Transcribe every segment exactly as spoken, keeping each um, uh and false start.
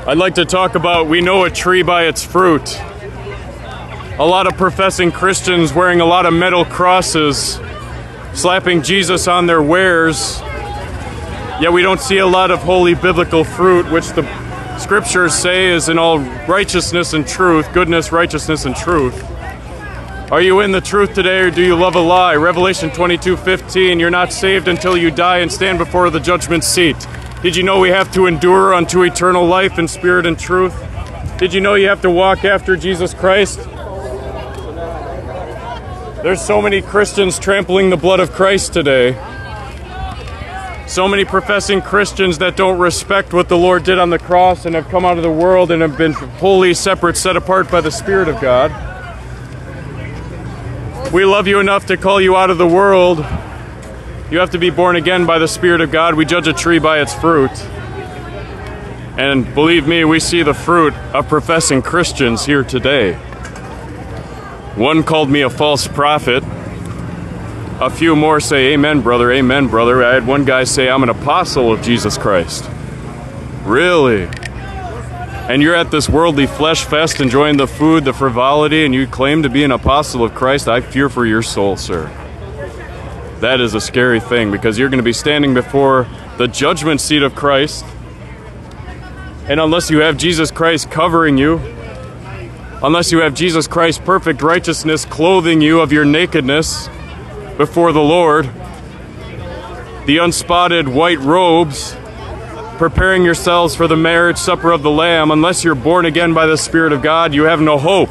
I'd like to talk about we know a tree by its fruit. A lot of professing Christians wearing a lot of metal crosses, slapping Jesus on their wares, yet we don't see a lot of holy biblical fruit, which the scriptures say is in all righteousness and truth, goodness, righteousness, and truth. Are you in the truth today, or do you love a lie? Revelation twenty-two fifteen, you're not saved until you die and stand before the judgment seat. Did you know we have to endure unto eternal life in spirit and truth? Did you know you have to walk after Jesus Christ? There's so many Christians trampling the blood of Christ today. So many professing Christians that don't respect what the Lord did on the cross and have come out of the world and have been wholly separate, set apart by the Spirit of God. We love you enough to call you out of the world. You have to be born again by the Spirit of God. We judge a tree by its fruit. And believe me, we see the fruit of professing Christians here today. One called me a false prophet. A few more say, amen, brother, amen, brother. I had one guy say, I'm an apostle of Jesus Christ. Really? And you're at this worldly flesh fest enjoying the food, the frivolity, and you claim to be an apostle of Christ? I fear for your soul, sir. That is a scary thing, because you're going to be standing before the judgment seat of Christ. And unless you have Jesus Christ covering you, unless you have Jesus Christ's perfect righteousness clothing you of your nakedness before the Lord, the unspotted white robes, preparing yourselves for the marriage supper of the Lamb, unless you're born again by the Spirit of God, you have no hope.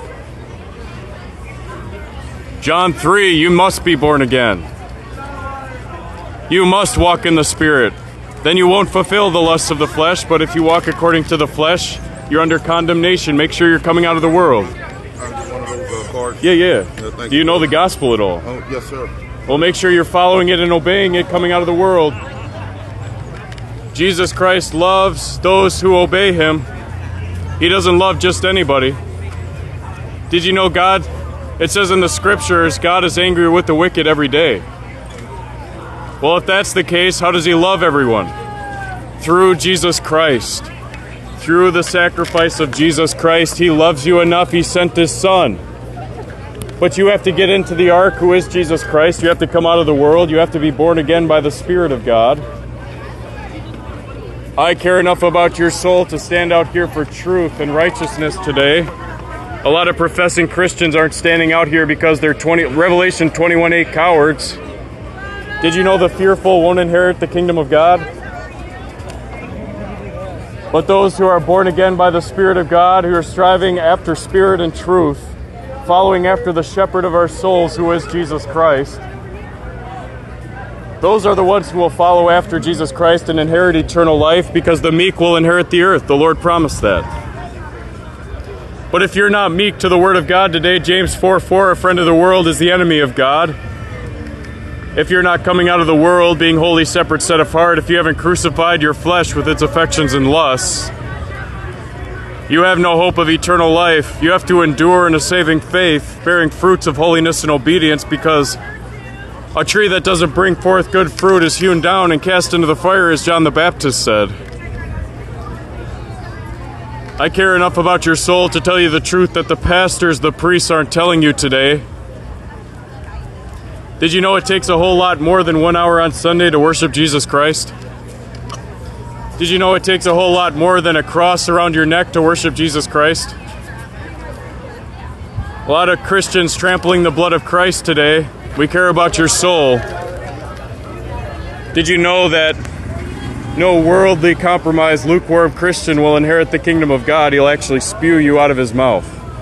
John three, you must be born again. You must walk in the Spirit. Then you won't fulfill the lusts of the flesh, but if you walk according to the flesh, you're under condemnation. Make sure you're coming out of the world. One of those, uh, cards. Yeah, yeah. yeah Do you know the gospel at all? Oh, yes, sir. Well, make sure you're following it and obeying it, coming out of the world. Jesus Christ loves those who obey him. He doesn't love just anybody. Did you know God, it says in the scriptures, God is angry with the wicked every day. Well, if that's the case, how does he love everyone? Through Jesus Christ. Through the sacrifice of Jesus Christ, he loves you enough, he sent his son. But you have to get into the ark, who is Jesus Christ. You have to come out of the world. You have to be born again by the Spirit of God. I care enough about your soul to stand out here for truth and righteousness today. A lot of professing Christians aren't standing out here because they're twenty, Revelation twenty-one eight cowards. Did you know the fearful won't inherit the kingdom of God? But those who are born again by the Spirit of God, who are striving after spirit and truth, following after the shepherd of our souls, who is Jesus Christ, those are the ones who will follow after Jesus Christ and inherit eternal life, because the meek will inherit the earth. The Lord promised that. But if you're not meek to the Word of God today, James four four, a friend of the world is the enemy of God. If you're not coming out of the world, being wholly separate, set apart, if you haven't crucified your flesh with its affections and lusts, you have no hope of eternal life. You have to endure in a saving faith, bearing fruits of holiness and obedience, because a tree that doesn't bring forth good fruit is hewn down and cast into the fire, as John the Baptist said. I care enough about your soul to tell you the truth that the pastors, the priests aren't telling you today. Did you know it takes a whole lot more than one hour on Sunday to worship Jesus Christ? Did you know it takes a whole lot more than a cross around your neck to worship Jesus Christ? A lot of Christians trampling the blood of Christ today. We care about your soul. Did you know that no worldly, compromised, lukewarm Christian will inherit the kingdom of God? He'll actually spew you out of his mouth.